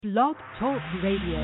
Blog Talk Radio.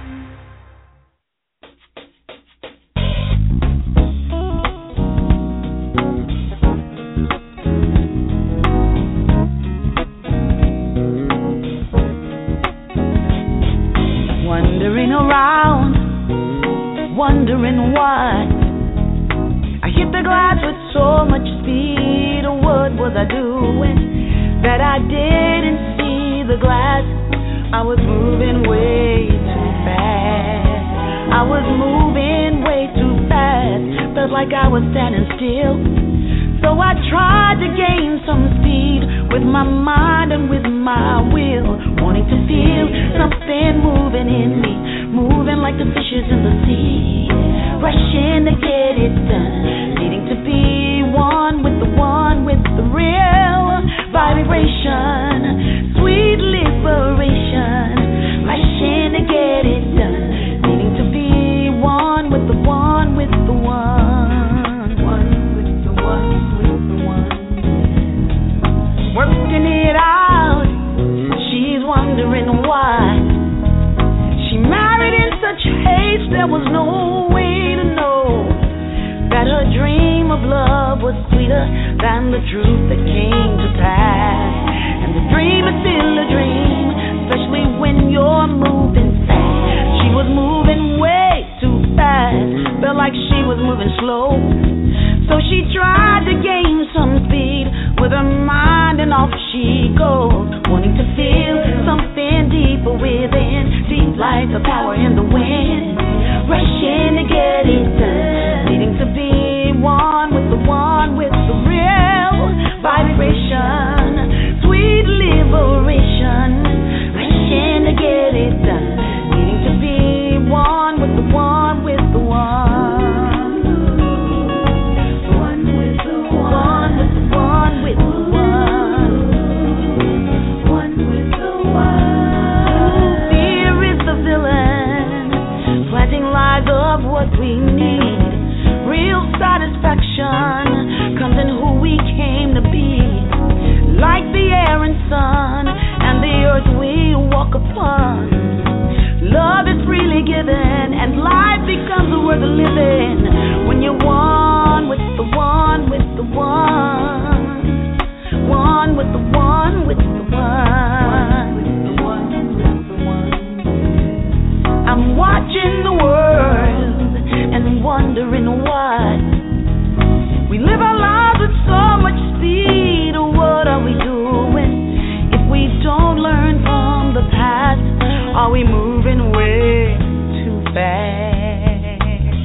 Wandering around, wondering why I hit the glass with so much speed. What was I doing that I didn't see the glass? I was moving way too fast. I was moving way too fast. Felt like I was standing still. So I tried to gain some speed with my mind and with my will, wanting to feel something moving in me, moving like the fishes in the sea, rushing to get it done, needing to be one with the real vibration, sweet liberation, rushing to get it done, needing to be one with the one with the one, working it out. She's wondering why she married in such haste. There was no way to know that her dream of love was sweeter than the truth that came to pass. And the dream is still a dream, especially when you're moving fast. She was moving way too fast, felt like she was moving slow. So she tried to gain some speed with her mind, and off she goes, wanting to feel something deeper within, deep like the power in the wind, rushing to get it done, needing to be one with the real vibration, sweet liberation, rushing to get it done, needing to be one with the one with the one. Of what we need, real satisfaction comes in who we came to be, like the air and sun and the earth we walk upon. Love is freely given and life becomes worth living when you're one with the one with the one, one with the one with the one. I'm watching the world and wondering why we live our lives with so much speed. What are we doing if we don't learn from the past? Are we moving way too fast?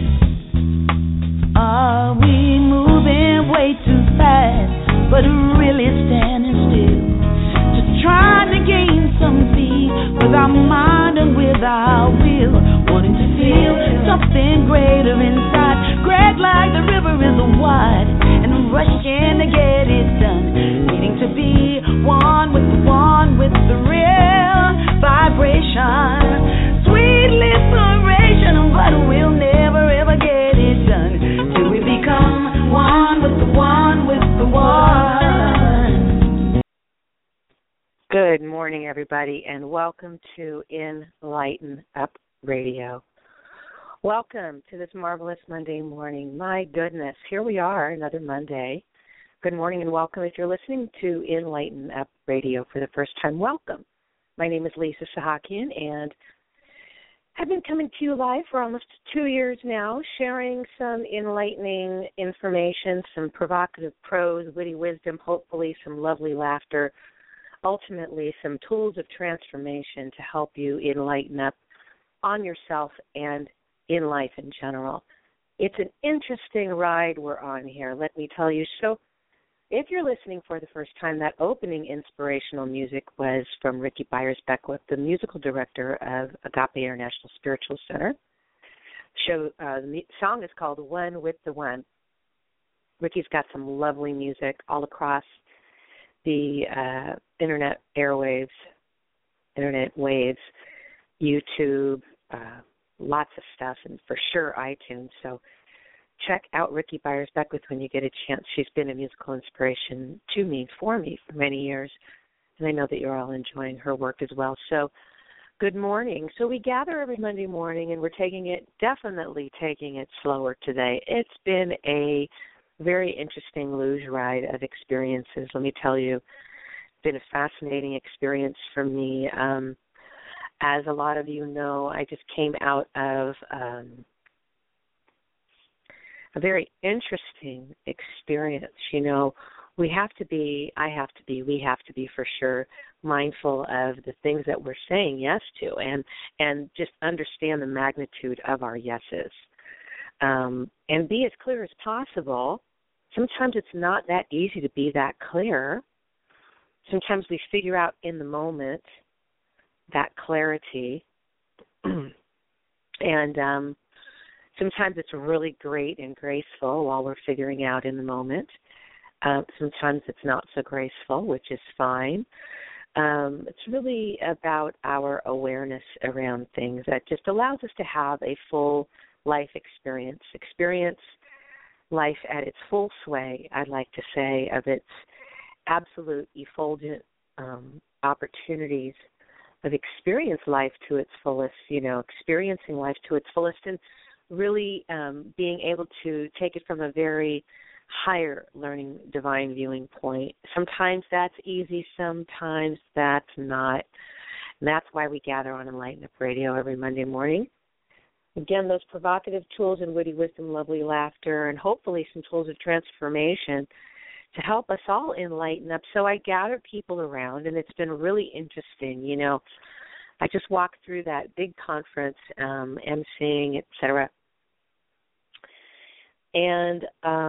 Are we moving way too fast, but really standing still, just trying to gain some speed with our mind and with our will, wanting to feel something greater inside, great like the river is wide, and rushing to get it done, needing to be one with the real vibration, sweet liberation, but we'll never ever get it done till we become one with the one with the one. Good morning, everybody, and welcome to Enlighten Up Radio. Welcome to this marvelous Monday morning. My goodness, here we are, another Monday. Good morning and welcome. If you're listening to Enlighten Up Radio for the first time, welcome. My name is Lisa Sahakian, and I've been coming to you live for almost 2 years now, sharing some enlightening information, some provocative prose, witty wisdom, hopefully some lovely laughter, ultimately some tools of transformation to help you enlighten up on yourself and in life in general. It's an interesting ride we're on here, let me tell you. So if you're listening for the first time, that opening inspirational music was from Ricky Byers-Beckwith, the musical director of Agape International Spiritual Center. The song is called One with the One. Ricky's got some lovely music all across the internet airwaves, internet waves, YouTube, lots of stuff, and for sure iTunes. So check out Ricky Byers-Beckwith when you get a chance. She's been a musical inspiration for me for many years, and I know that you're all enjoying her work as well. So Good morning. So we gather every Monday morning, and we're definitely taking it slower today. It's been a very interesting luge ride of experiences. Let me tell you, it's been a fascinating experience for me. As a lot of you know, I just came out of a very interesting experience. You know, we have to be for sure mindful of the things that we're saying yes to, and just understand the magnitude of our yeses, and be as clear as possible. Sometimes it's not that easy to be that clear. Sometimes we figure out in the moment that clarity, and sometimes it's really great and graceful while we're figuring out in the moment. Sometimes it's not so graceful, which is fine. It's really about our awareness around things that just allows us to have a full life experience life at its full sway, I'd like to say, of its absolute effulgent opportunities of experience life to its fullest, experiencing life to its fullest, and really being able to take it from a very higher learning divine viewing point. Sometimes that's easy, sometimes that's not. And that's why we gather on Enlighten Up Radio every Monday morning. Again, those provocative tools and witty wisdom, lovely laughter, and hopefully some tools of transformation to help us all enlighten up. So I gather people around, and it's been really interesting. I just walked through that big conference, emceeing, et cetera. And,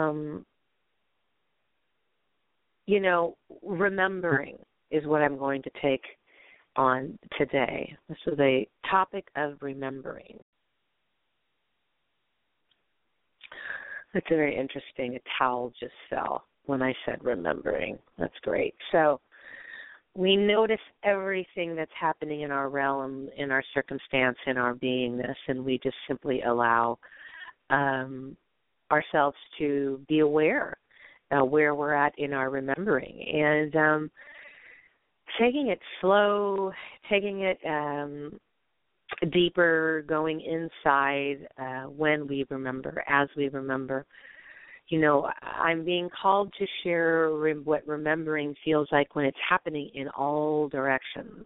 remembering is what I'm going to take on today. So the topic of remembering. That's very interesting. A towel just fell when I said remembering. That's great. So we notice everything that's happening in our realm, in our circumstance, in our beingness, and we just simply allow ourselves to be aware where we're at in our remembering. And taking it slow, taking it deeper, going inside when we remember, as we remember. I'm being called to share what remembering feels like when it's happening in all directions.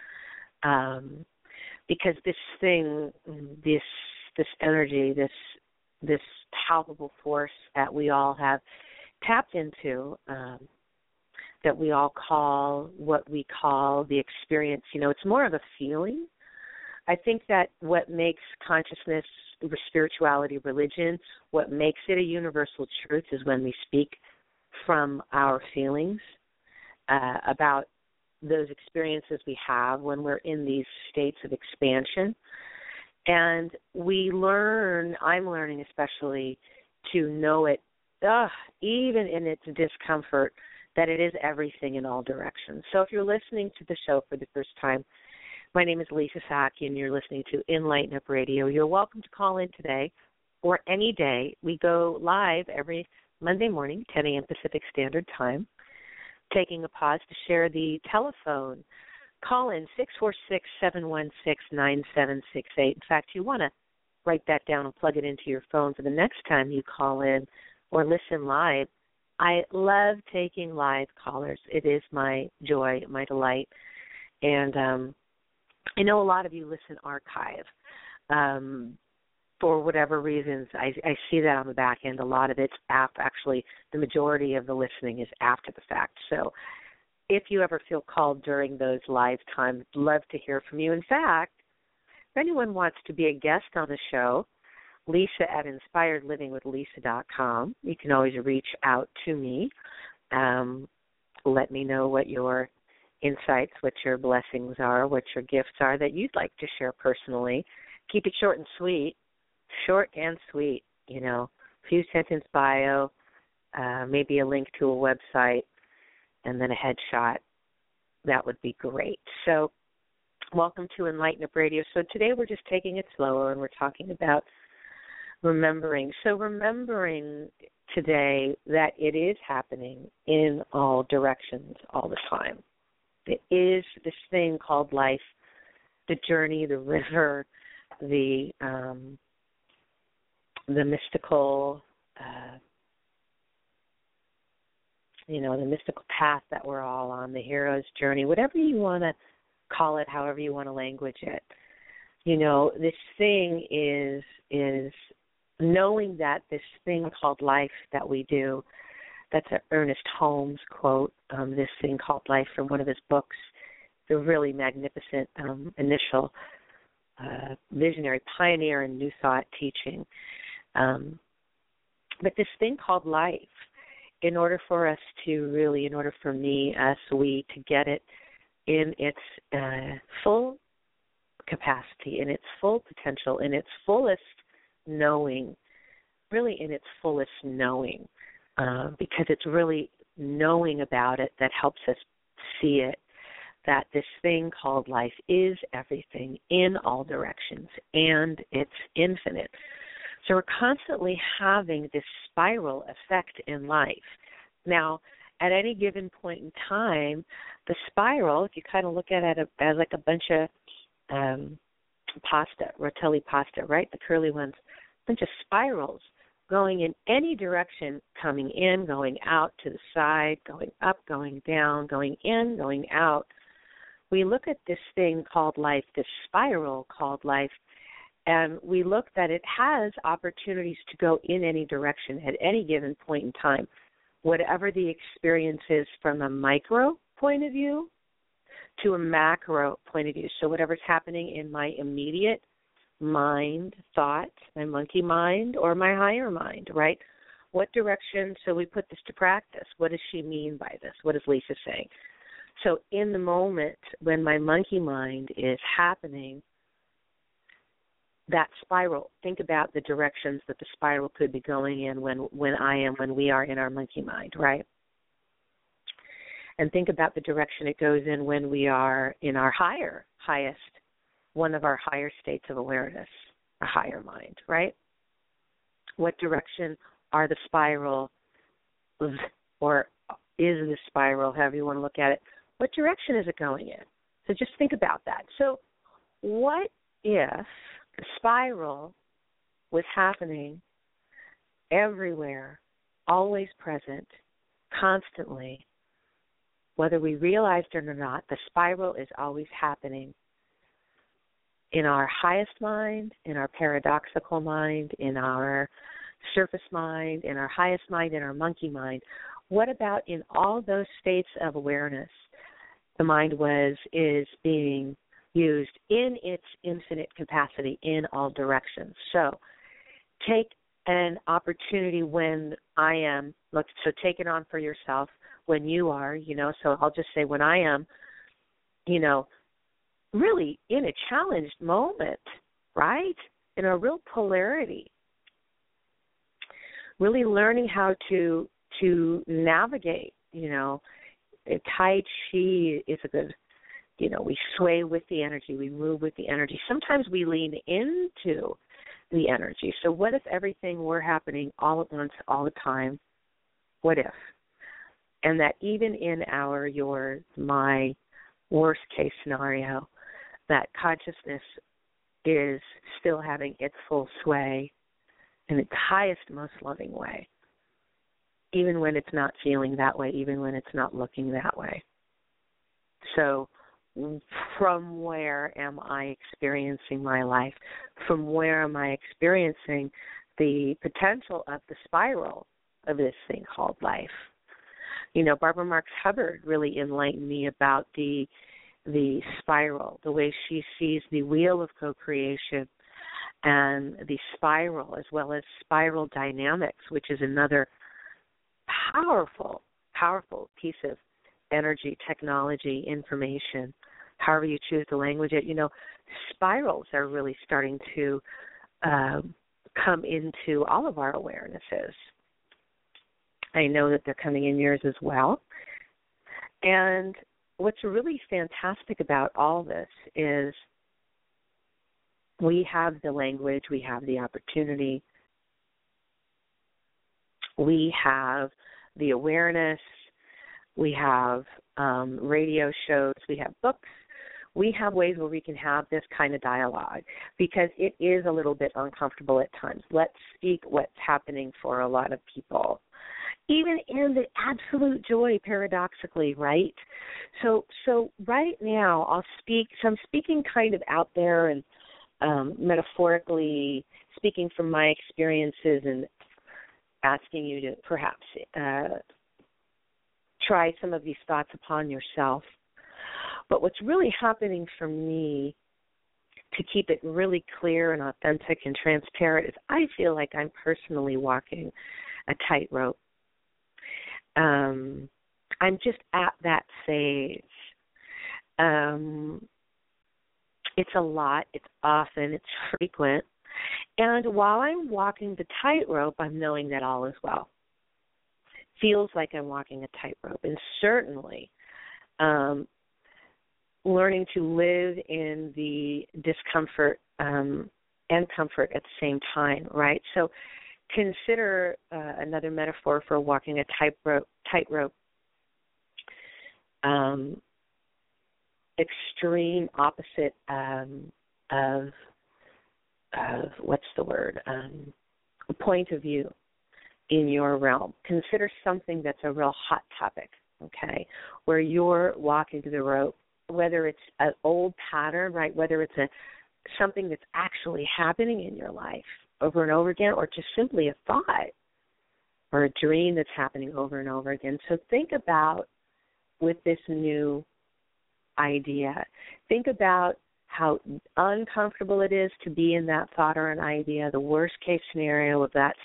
Because this thing, this energy, this palpable force that we all have tapped into, that we all call what we call the experience, it's more of a feeling. I think that what makes consciousness, spirituality, religion, what makes it a universal truth is when we speak from our feelings about those experiences we have when we're in these states of expansion. And I'm learning especially to know it, even in its discomfort, that it is everything in all directions. So if you're listening to the show for the first time, my name is Lisa Saki, and you're listening to Enlighten Up Radio. You're welcome to call in today or any day. We go live every Monday morning, 10 a.m. Pacific Standard Time, taking a pause to share the telephone. Call in 646-716-9768. In fact, you want to write that down and plug it into your phone for the next time you call in or listen live. I love taking live callers. It is my joy, my delight. And I know a lot of you listen archive. For whatever reasons, I see that on the back end. A lot of it's actually, the majority of the listening is after the fact. So if you ever feel called during those live times, love to hear from you. In fact, if anyone wants to be a guest on the show, Lisa at InspiredLivingWithLisa.com. You can always reach out to me. Let me know what your insights, what your blessings are, what your gifts are that you'd like to share personally. Keep it short and sweet. Short and sweet, few sentence bio, maybe a link to a website, and then a headshot. That would be great. So welcome to Enlighten Up Radio. So today we're just taking it slower, and we're talking about remembering. So remembering today that it is happening in all directions all the time. It is this thing called life journey, the river, the mystical, the mystical path that we're all on, the hero's journey, whatever you want to call it, however you want to language it. This thing is knowing that this thing called life that we do, that's an Ernest Holmes quote, this thing called life from one of his books, the really magnificent initial visionary pioneer in New Thought teaching. But this thing called life, in order for us to really, in order for me, us, we, to get it in its full capacity, in its full potential, in its fullest knowing, really in its fullest knowing, because it's really knowing about it that helps us see it, that this thing called life is everything in all directions, and it's infinite. So we're constantly having this spiral effect in life. Now, at any given point in time, the spiral, if you kind of look at it as like a bunch of pasta, rotelli pasta, right, the curly ones, a bunch of spirals going in any direction, coming in, going out to the side, going up, going down, going in, going out. We look at this thing called life, this spiral called life, and we look that it has opportunities to go in any direction at any given point in time, whatever the experience is from a micro point of view to a macro point of view. So whatever's happening in my immediate mind, thought, my monkey mind, or my higher mind, right? What direction, so we put this to practice. What does she mean by this? What is Lisa saying? So in the moment when my monkey mind is happening, that spiral, think about the directions that the spiral could be going in when we are in our monkey mind, right? And think about the direction it goes in when we are in our highest, one of our higher states of awareness, a higher mind, right? What direction are the spiral, or is the spiral, however you want to look at it, what direction is it going in? So just think about that. So what if the spiral was happening everywhere, always present, constantly, whether we realized it or not, the spiral is always happening in our highest mind, in our paradoxical mind, in our surface mind, in our highest mind, in our monkey mind. What about in all those states of awareness, the mind is being used in its infinite capacity in all directions? So take an opportunity when I am, so take it on for yourself when you are, so I'll just say when I am, really in a challenged moment, right? In a real polarity. Really learning how to navigate, Tai Chi is a good, we sway with the energy, we move with the energy. Sometimes we lean into the energy. So what if everything were happening all at once, all the time? What if? And that even in my worst case scenario, that consciousness is still having its full sway in its highest, most loving way, even when it's not feeling that way, even when it's not looking that way. So from where am I experiencing my life? From where am I experiencing the potential of the spiral of this thing called life? Barbara Marx Hubbard really enlightened me about the spiral, the way she sees the wheel of co-creation and the spiral, as well as spiral dynamics, which is another powerful piece of energy, technology, information, however you choose to language it. Spirals are really starting to come into all of our awarenesses. I know that they're coming in yours as well. And what's really fantastic about all this is we have the language, we have the opportunity, we have the awareness, we have radio shows, we have books, we have ways where we can have this kind of dialogue because it is a little bit uncomfortable at times. Let's speak what's happening for a lot of people, even in the absolute joy, paradoxically, right? So right now I'll speak. So I'm speaking kind of out there and metaphorically speaking from my experiences and asking you to perhaps try some of these thoughts upon yourself. But what's really happening for me, to keep it really clear and authentic and transparent, is I feel like I'm personally walking a tightrope. I'm just at that phase. It's a lot, it's often, it's frequent. And while I'm walking the tightrope, I'm knowing that all is well. Feels like I'm walking a tightrope. And certainly learning to live in the discomfort and comfort at the same time, right? So consider another metaphor for walking a tightrope. Extreme opposite of what's the word? Point of view in your realm. Consider something that's a real hot topic, okay, where you're walking the rope, whether it's an old pattern, right, whether it's something that's actually happening in your life over and over again, or just simply a thought or a dream that's happening over and over again. So think about, with this new idea, think about how uncomfortable it is to be in that thought or an idea, the worst case scenario of that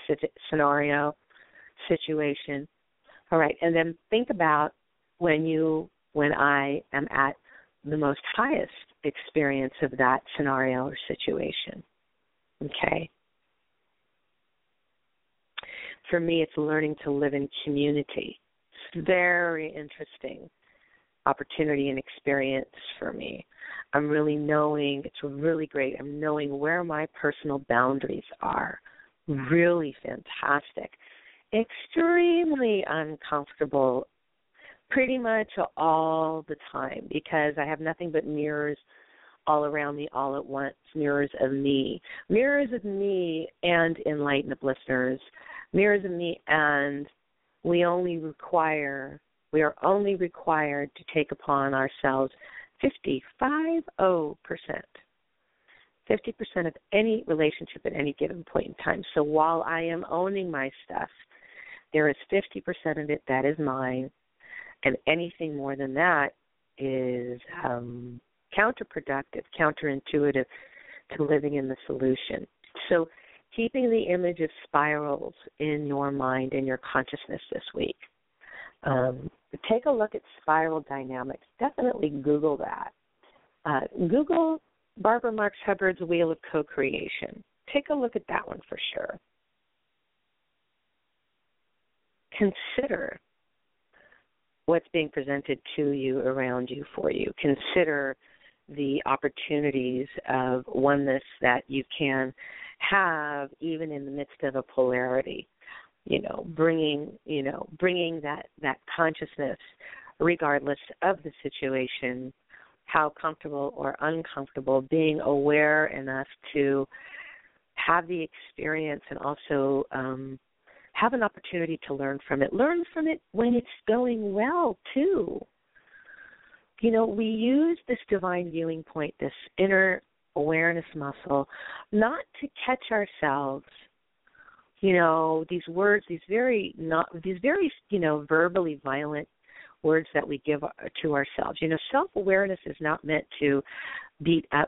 situation. All right, and then think about when I am at the most highest experience of that scenario or situation. Okay. For me, it's learning to live in community. It's very interesting opportunity and experience for me. I'm really knowing, it's really great, I'm knowing where my personal boundaries are. Really fantastic. Extremely uncomfortable pretty much all the time because I have nothing but mirrors all around me all at once, mirrors of me and enlightened listeners, mirrors of me, and we are only required to take upon ourselves 50% of any relationship at any given point in time. So while I am owning my stuff, there is 50% of it that is mine, and anything more than that is counterproductive, counterintuitive to living in the solution. So keeping the image of spirals in your mind and your consciousness this week. Take a look at spiral dynamics. Definitely Google that. Google Barbara Marx Hubbard's Wheel of Co-Creation. Take a look at that one for sure. Consider what's being presented to you, around you, for you. Consider the opportunities of oneness that you can have even in the midst of a polarity. Bringing that consciousness, regardless of the situation, how comfortable or uncomfortable, being aware enough to have the experience and also have an opportunity to learn from it. Learn from it when it's going well, too. We use this divine viewing point, this inner awareness muscle, not to catch ourselves. These words, these very verbally violent words that we give to ourselves. Self-awareness is not meant to beat up.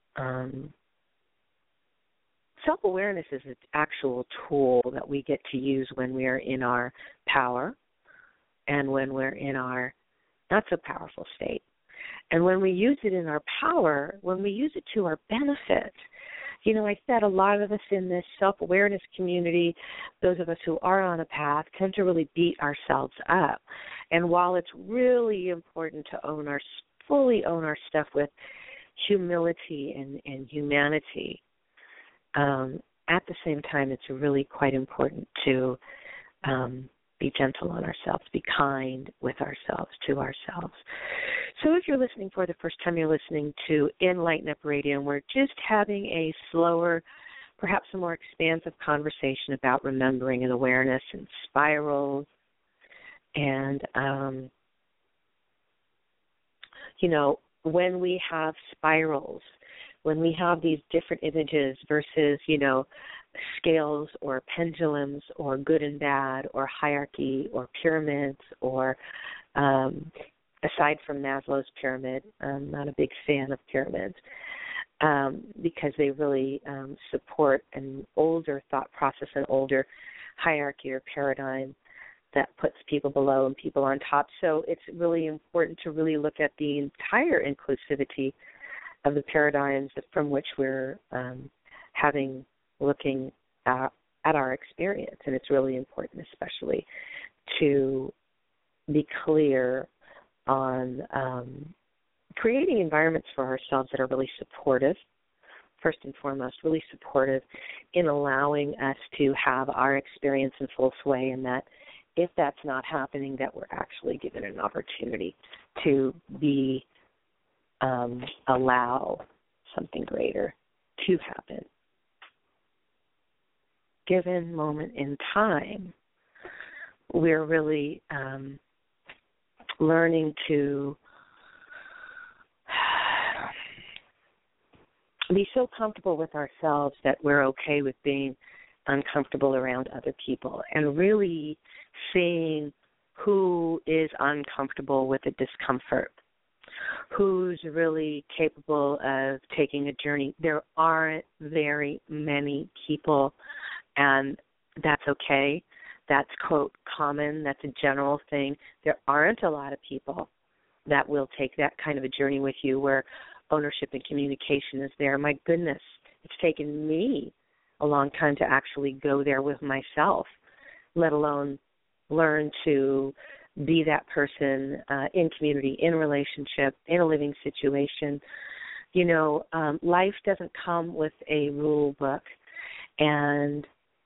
Self-awareness is an actual tool that we get to use when we are in our power and when we're in our not-so-powerful state. And when we use it in our power, when we use it to our benefit, I said a lot of us in this self-awareness community, those of us who are on a path, tend to really beat ourselves up. And while it's really important to fully own our stuff with humility and humanity, at the same time, it's really quite important to be gentle on ourselves, be kind with ourselves, to ourselves. So if you're listening for the first time, you're listening to Enlighten Up Radio, and we're just having a slower, perhaps a more expansive conversation about remembering and awareness and spirals. And, when we have spirals, when we have these different images versus, scales or pendulums or good and bad or hierarchy or pyramids or aside from Maslow's pyramid, I'm not a big fan of pyramids because they really support an older thought process, an older hierarchy or paradigm that puts people below and people on top. So it's really important to really look at the entire inclusivity of the paradigms from which we're looking at our experience. And it's really important especially to be clear on creating environments for ourselves that are really supportive, first and foremost, really supportive in allowing us to have our experience in full sway, and that if that's not happening, that we're actually given an opportunity to be allow something greater to happen. Given moment in time, we're really learning to be so comfortable with ourselves that we're okay with being uncomfortable around other people, and really seeing who is uncomfortable with the discomfort, who's really capable of taking a journey. There aren't very many people, and that's okay. That's, quote, common. That's a general thing. There aren't a lot of people that will take that kind of a journey with you where ownership and communication is there. My goodness, it's taken me a long time to actually go there with myself, let alone learn to be that person in community, in relationship, in a living situation. Life doesn't come with a rule book. And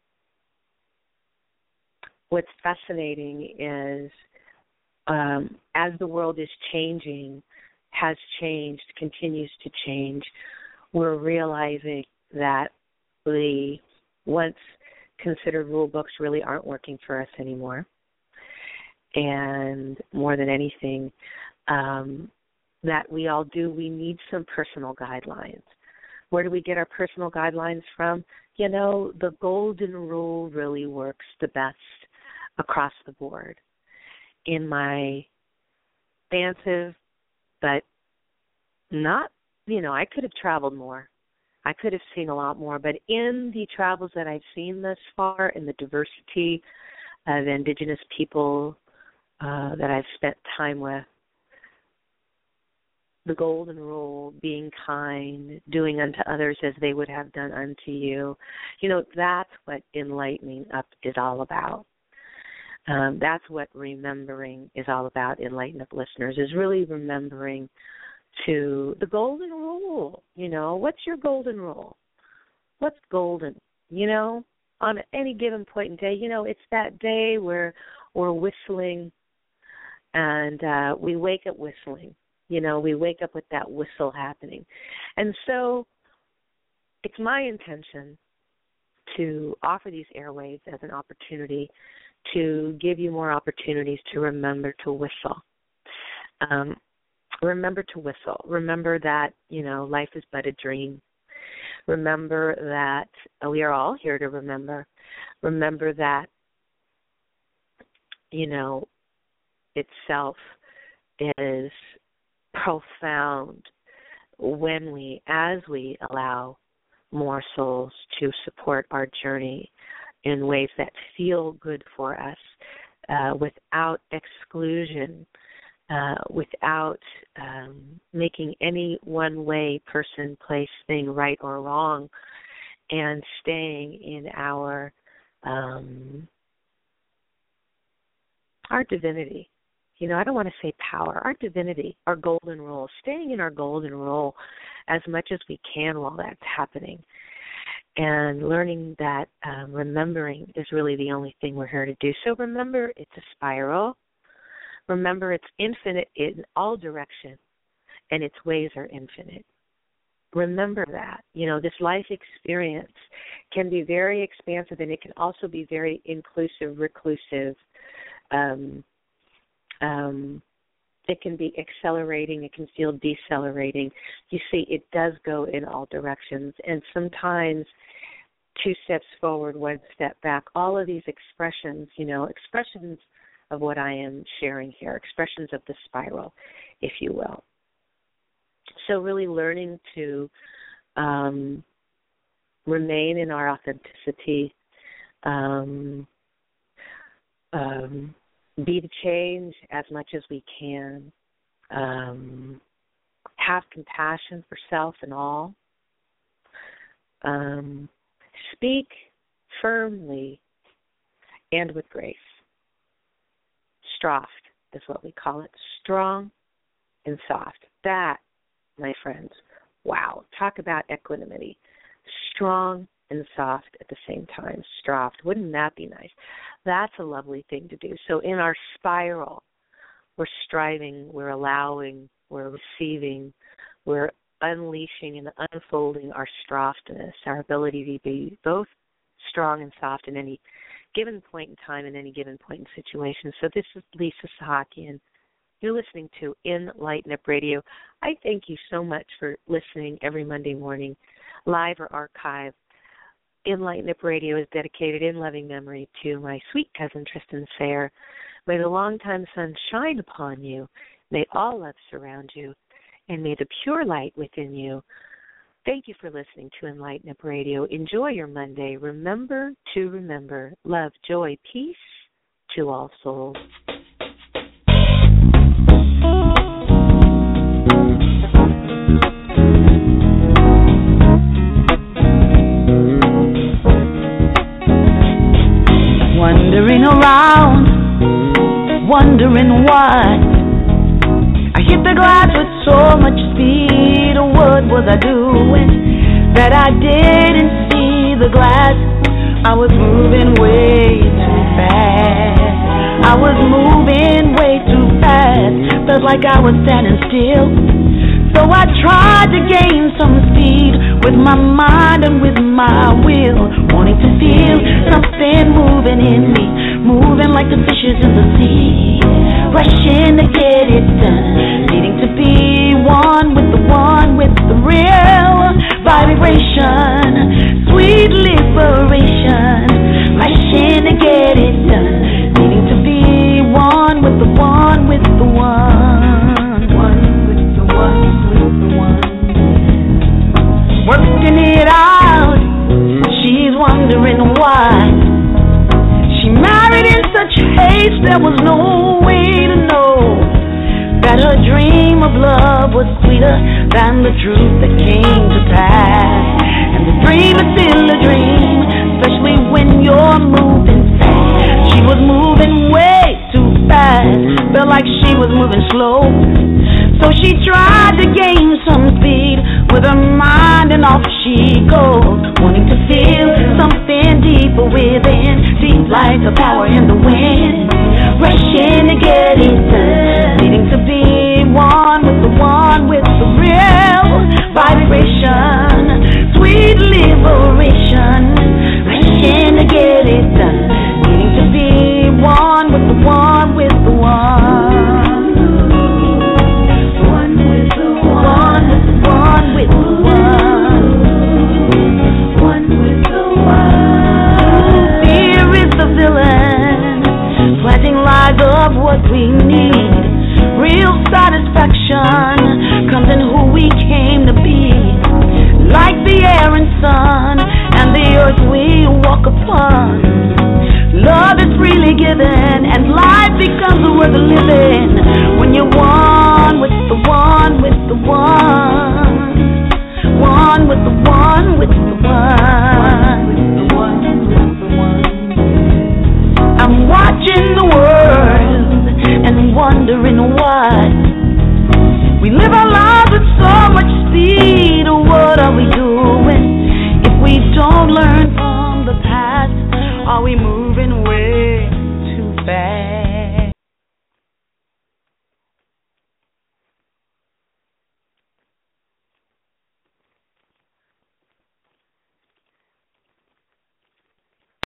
what's fascinating is as the world is changing, has changed, continues to change, we're realizing that the once considered rule books really aren't working for us anymore. And more than anything, that we all do, we need some personal guidelines. Where do we get our personal guidelines from? The golden rule really works the best across the board. In my expansive, but not, I could have traveled more. I could have seen a lot more, but in the travels that I've seen thus far, in the diversity of Indigenous people that I've spent time with, the golden rule, being kind, doing unto others as they would have done unto you, that's what enlightening up is all about. That's what remembering is all about, Enlighten Up listeners, is really remembering to the golden rule. What's your golden rule? What's golden? On any given point in day, it's that day where we're whistling and we wake up whistling. We wake up with that whistle happening. And so it's my intention to offer these airwaves as an opportunity to give you more opportunities to remember to whistle. Remember to whistle. Remember that, life is but a dream. Remember that we are all here to remember. Remember that, itself is profound as we allow more souls to support our journey in ways that feel good for us, without exclusion, without making any one way, person, place, thing right or wrong, and staying in our divinity. I don't want to say power, our divinity, our golden rule, staying in our golden rule as much as we can while that's happening. and learning that remembering is really the only thing we're here to do. So remember, it's a spiral. Remember, it's infinite in all directions, and its ways are infinite. Remember that. This life experience can be very expansive, and it can also be very inclusive, reclusive. It can be accelerating. It can feel decelerating. You see, it does go in all directions, and sometimes 2 steps forward, 1 step back. All of these expressions, expressions of what I am sharing here, expressions of the spiral, if you will. So really learning to remain in our authenticity, be the change as much as we can, have compassion for self and all, speak firmly and with grace. Stroft is what we call it, strong and soft. That, my friends, wow, talk about equanimity. Strong and soft at the same time, stroft. Wouldn't that be nice? That's a lovely thing to do. So in our spiral, we're striving, we're allowing, we're receiving, we're unleashing and unfolding our stroftness, our ability to be both strong and soft in any given point in time, in any given point in situation. So this is Lisa Sahakian. You're listening to Enlighten Up Radio. I thank you so much for listening every Monday morning, live or archive. Enlighten Up Radio is dedicated in loving memory to my sweet cousin, Tristan Sayre. May the longtime sun shine upon you. May all love surround you. And may the pure light within you. Thank you for listening to Enlighten Up Radio. Enjoy your Monday. Remember to remember love, joy, peace to all souls. Wandering around, wondering why I hit the glass with so much speed. What was I doing that I didn't see the glass? I was moving way too fast. I was moving way too fast. Felt like I was standing still. So I tried to gain some speed with my mind and with my will, wanting to feel something moving in me, moving like the fishes in the sea, rushing to get it done, needing to be one with the real vibration, sweet liberation, rushing to get it done, needing to be one with the one. Working it out, she's wondering why she married in such haste. There was no way to know that her dream of love was sweeter than the truth that came to pass. And the dream is still a dream, especially when you're moving fast. She was moving way too fast, felt like she was moving slow. So she tried to gain some speed with her mind, and off she goes, wanting to feel something deeper within, deep like the power in the wind, rushing to get it done, needing to be one with the real vibration, sweet liberation, rushing to get it done, needing to be one with the one. Of what we need, real satisfaction comes in who we came to be, like the air and sun and the earth we walk upon. Love is freely given and life becomes worth living when you're one with the one, with the one, one with the one, with the one, with the one, with the one. I'm watching the world and wondering why we live our lives with so much speed. What are we doing?